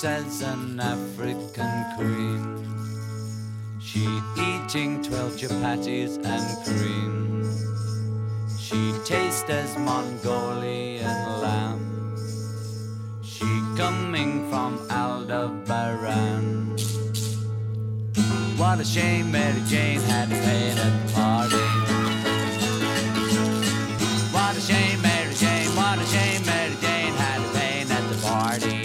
as an African queen. She eating 12 chapatis and cream. She tastes as Mongolian lamb. She coming from Aldebaran. What a shame Mary Jane had to pay at the party. What a shame Mary Jane, what a shame Mary Jane had to pay at the party.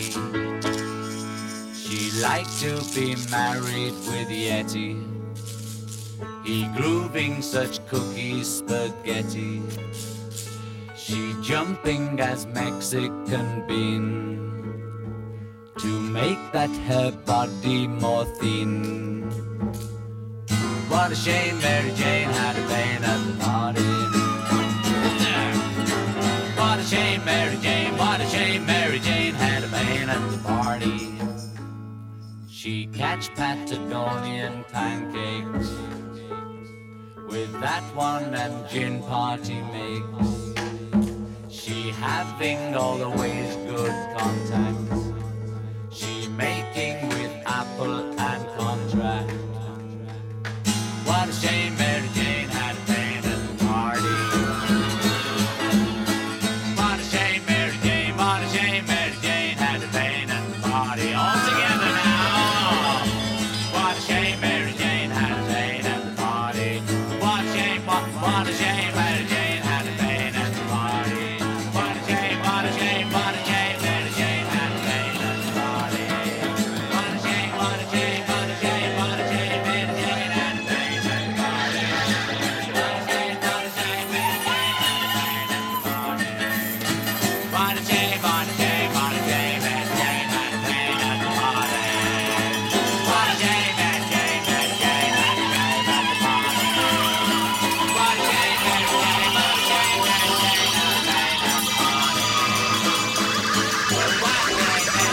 She liked to be married with Yeti. He grooving such cookie spaghetti. She jumping as Mexican bean to make that her body more thin. What a shame Mary Jane had a pain at the party. What a shame Mary Jane, what a shame Mary Jane had a pain at the party. She catch Patagonian pancakes with that one and gin party makes. She having always good contacts. She making with Apple and contract. What a shame Mary Jane had a pain at the party. What a shame Mary Jane, what a shame Mary Jane had a pain at the party. All together now. What a shame Mary Jane had a pain at the party. What a shame, what a shame Mary Jane had a pain at the party. What a shame, what a shame, what a shame Mary Jane had a pain at the party. What a shame, what a shame, what a shame, what a shame Mary Jane had a pain at the party. What a shame, what a shame Mary Jane had a pain at the party. What a shame, what a shame, what a shame Mary Jane had a pain at the party. What a shame Mary Jane, Mary Jane had a pain at the party. What a shame Mary Jane, what a shame Mary Jane had a pain at the party. What a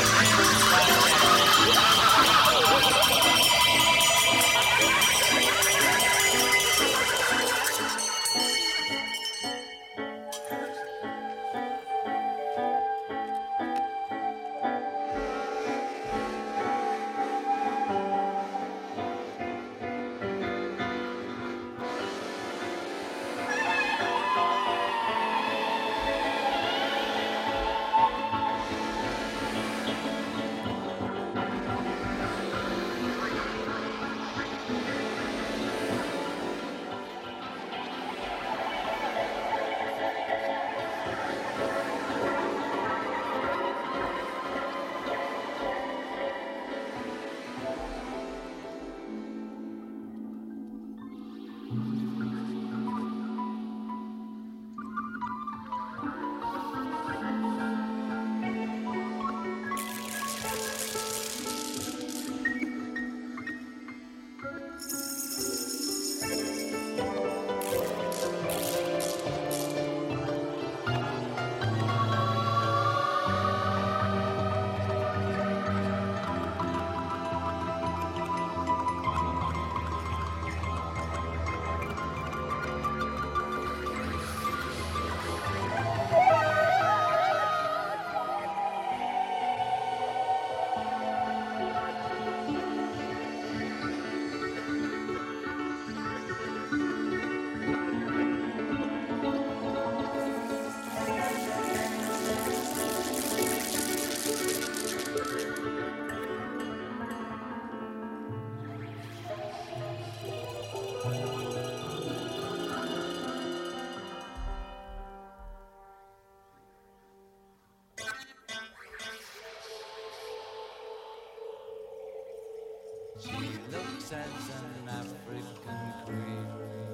She looks as an African queen.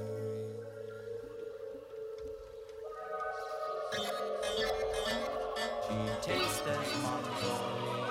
She tastes as Mongolian.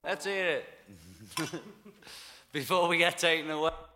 Let's hear it. Before we get taken away.